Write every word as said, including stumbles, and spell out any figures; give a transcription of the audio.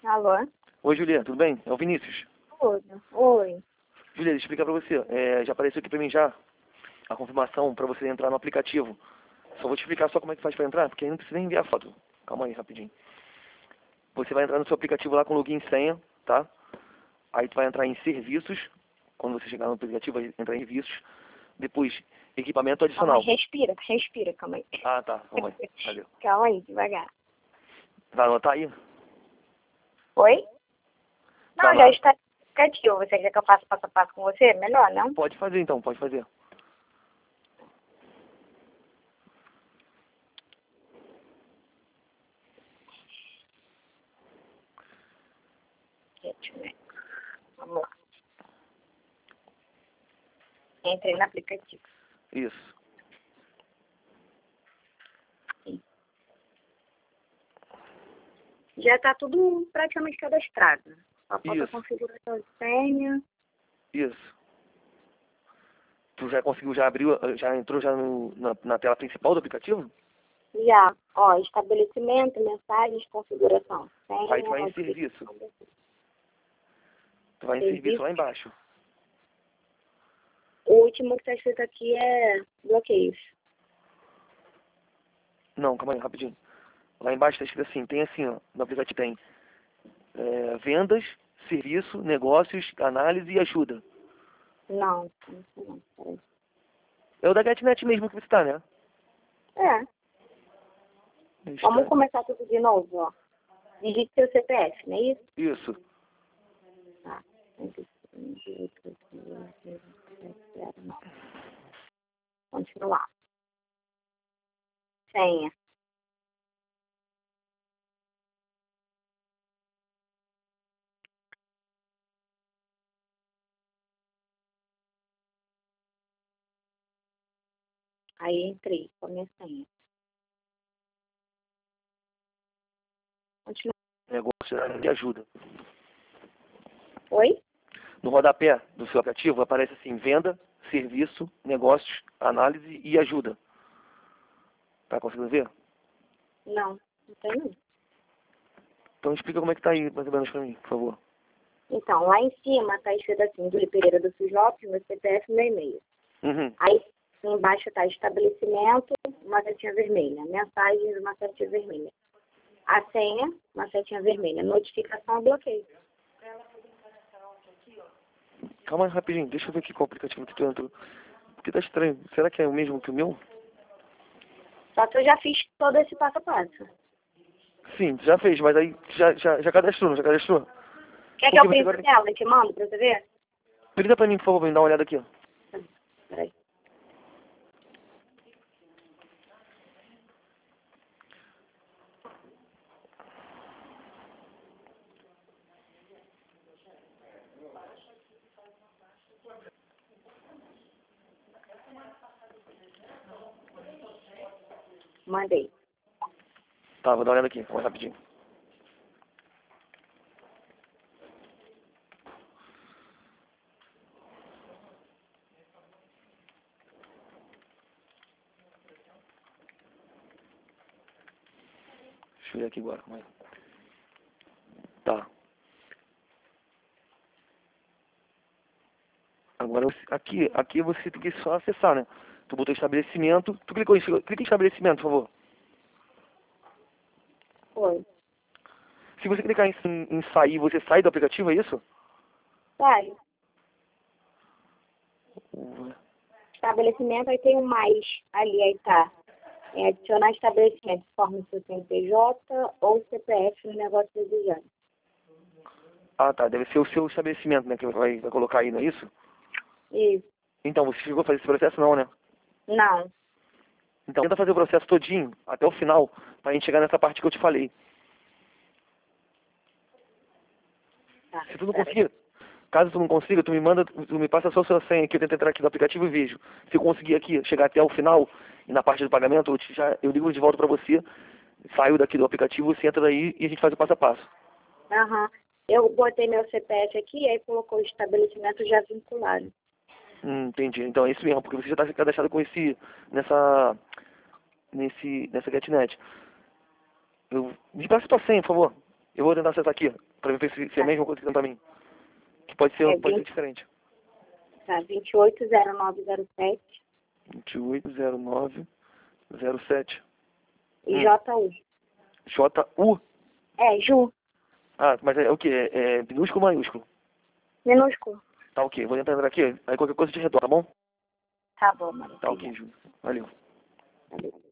Alô? Oi, Juliana, tudo bem? É o Vinícius. Tudo. Oi. Juliana, deixa eu explicar pra você. É, já apareceu aqui pra mim já a confirmação pra você entrar no aplicativo. Só vou te explicar só como é que faz pra entrar, porque aí não precisa nem enviar a foto. Calma aí, rapidinho. Você vai entrar no seu aplicativo lá com login e senha, tá? Aí tu vai entrar em serviços. Quando você chegar no aplicativo, vai entrar em serviços. Depois, equipamento Calma aí, adicional. respira, respira, calma aí. Ah, tá. Calma aí. Valeu. Calma aí, devagar. Vai anotar aí? Oi? Vai Não, já lá. está no aplicativo. Você quer que eu faça passo a passo com você? Melhor, não? Pode fazer então, pode fazer. Gente, né? Vamos lá. Entrei no aplicativo. Isso. Já está tudo praticamente cadastrado. Só falta a Isso. configuração de senha. Isso. Tu já conseguiu, já abriu, já entrou já no, na, na tela principal do aplicativo? Já, ó, estabelecimento, mensagens, configuração. Senha, Aí tu vai em notificação. serviço. Tu vai em Serviço. serviço lá embaixo. O último que está escrito aqui é bloqueios. Não, calma aí, rapidinho. Lá embaixo tá escrito assim, tem assim, ó, no aplicativo tem é, vendas, serviço, negócios, análise e ajuda. Não, não sei não. Peraí. É o da GetNet mesmo que você tá, né? É, Está- vamos começar tudo de novo, ó. Digite seu C P F, não é isso? Isso. Tá. Continuar. Senha. Aí entrei com a minha senha. Continua. Negócio, análise e ajuda. Oi? No rodapé do seu aplicativo aparece assim, venda, serviço, negócios, análise e ajuda. Tá conseguindo ver? Não, não tem não. Então explica como é que tá aí, mais ou menos pra mim, por favor. Então, lá em cima tá escrito assim, Júlia Pereira do Sus Lopes, meu C P F e meu e-mail. Uhum. Aí embaixo tá estabelecimento, uma setinha vermelha. Mensagens, uma setinha vermelha. A senha, uma setinha vermelha. Notificação, bloqueio. Calma aí, rapidinho, deixa eu ver aqui qual aplicativo que tu entrou. Porque tá estranho. Será que é o mesmo que o meu? Só que eu já fiz todo esse passo a passo. Sim, já fez, mas aí já, já, já cadastrou, não já cadastrou? Quer que Porque eu você print agora... tela e te mando pra você ver? Printa pra mim, por favor, pra mim dar uma olhada aqui, ó. Peraí. Mandei. Tá, vou dar uma olhada aqui, mais rapidinho. Deixa eu ver aqui agora, calma aí. Tá. Agora, você- aqui, aqui você tem que só acessar, né? Tu botou estabelecimento, tu clicou em, clica em estabelecimento, por favor. Foi. Se você clicar em, em, em sair, você sai do aplicativo, é isso? Vai. Ué. Estabelecimento, aí tem o mais ali, aí tá. É adicionar estabelecimento, forma o seu C N P J ou C P F no negócio desejado. Ah, tá, deve ser o seu estabelecimento, né, que vai, vai colocar aí, não é isso? Isso. Então, você chegou a fazer esse processo não, né? Não. Então, tenta fazer o processo todinho, até o final, pra gente chegar nessa parte que eu te falei. Tá, Se tu não peraí. conseguir, caso tu não consiga, tu me manda, tu me passa só a sua senha aqui, eu tento entrar aqui no aplicativo e vejo. Se eu conseguir aqui, chegar até o final, e na parte do pagamento, eu, te, já, eu ligo de volta pra você, saio daqui do aplicativo, você entra daí e a gente faz o passo a passo. Aham. Eu botei meu C P F aqui, aí colocou o estabelecimento já vinculado. Hum, entendi. Então é isso mesmo, porque você já está cadastrado com esse, nessa, nesse, nessa GetNet. Eu, me passa a tua senha, por favor. Eu vou tentar acessar aqui, pra ver se, se é a mesma coisa que tem pra mim. Que pode ser, É pode ser vinte diferente. Tá, vinte e oito zero nove zero sete vinte e oito zero nove zero sete. e Hum. J U. J U? É, Ju, Ah, mas é o quê? É, é minúsculo ou maiúsculo? minúsculo. Tá ok, vou tentar entrar aqui, aí qualquer coisa eu te retorno, tá bom? Tá bom, Maria. Tá ok, Ju. Valeu. Obrigada.